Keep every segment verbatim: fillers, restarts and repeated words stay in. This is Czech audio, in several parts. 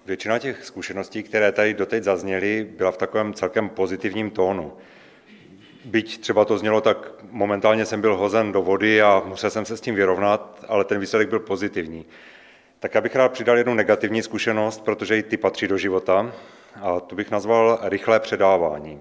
většina těch zkušeností, které tady doteď zazněly, byla v takovém celkem pozitivním tónu. Byť třeba to znělo tak, momentálně jsem byl hozen do vody a musel jsem se s tím vyrovnat, ale ten výsledek byl pozitivní. Tak já bych rád přidal jednu negativní zkušenost, protože i ty patří do života, a tu bych nazval rychlé předávání.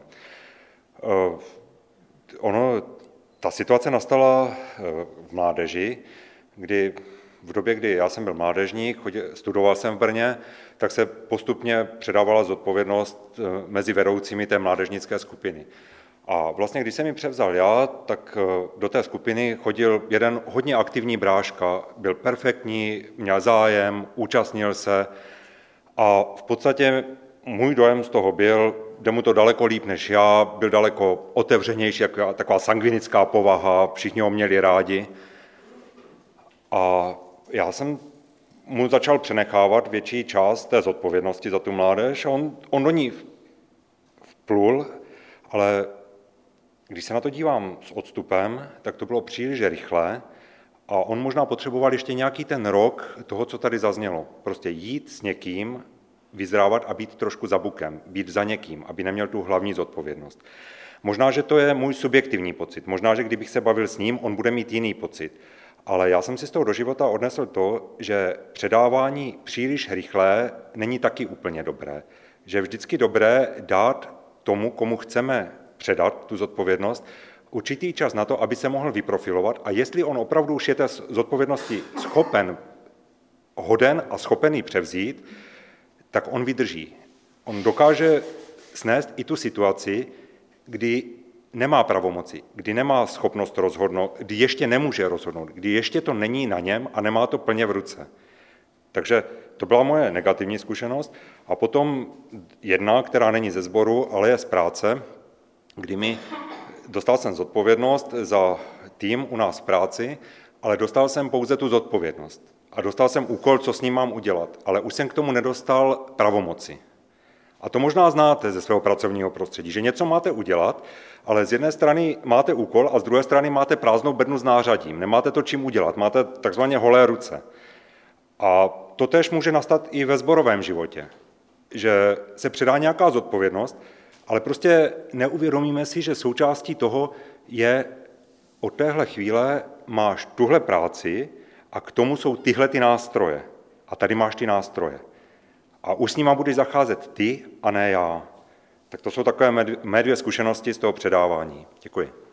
Ono, ta situace nastala v mládeži, kdy v době, kdy já jsem byl mládežník, chodil, studoval jsem v Brně, tak se postupně předávala zodpovědnost mezi vedoucími té mládežnické skupiny. A vlastně, když jsem ji převzal já, tak do té skupiny chodil jeden hodně aktivní bráška, byl perfektní, měl zájem, účastnil se a v podstatě můj dojem z toho byl, jde mu to daleko líp než já, byl daleko otevřenější, jako taková sangvinická povaha, všichni ho měli rádi. A já jsem mu začal přenechávat větší část té zodpovědnosti za tu mládež a on, on do ní vplul, ale když se na to dívám s odstupem, tak to bylo příliš rychlé a on možná potřeboval ještě nějaký ten rok toho, co tady zaznělo. Prostě jít s někým, vyzrávat a být trošku za bukem, být za někým, aby neměl tu hlavní zodpovědnost. Možná, že to je můj subjektivní pocit, možná, že kdybych se bavil s ním, on bude mít jiný pocit. Ale já jsem si z toho do života odnesl to, že předávání příliš rychlé není taky úplně dobré. Že je vždycky dobré dát tomu, komu chceme předat tu zodpovědnost, určitý čas na to, aby se mohl vyprofilovat a jestli on opravdu už je té zodpovědnosti schopen, hoden a schopen ji převzít, tak on vydrží. On dokáže snést i tu situaci, kdy nemá pravomoci, kdy nemá schopnost rozhodnout, kdy ještě nemůže rozhodnout, kdy ještě to není na něm a nemá to plně v ruce. Takže to byla moje negativní zkušenost. A potom jedna, která není ze sboru, ale je z práce, kdy mi dostal jsem zodpovědnost za tým u nás v práci, ale dostal jsem pouze tu zodpovědnost. A dostal jsem úkol, co s ním mám udělat, ale už jsem k tomu nedostal pravomoci. A to možná znáte ze svého pracovního prostředí, že něco máte udělat, ale z jedné strany máte úkol a z druhé strany máte prázdnou bednu s nářadím. Nemáte to čím udělat, máte takzvaně holé ruce. A to též může nastat i ve sborovém životě, že se předá nějaká zodpovědnost, ale prostě neuvědomíme si, že součástí toho je od téhle chvíle máš tuhle práci a k tomu jsou tyhle ty nástroje. A tady máš ty nástroje. A už s nima budeš zacházet ty a ne já. Tak to jsou takové mé dvě zkušenosti z toho předávání. Děkuji.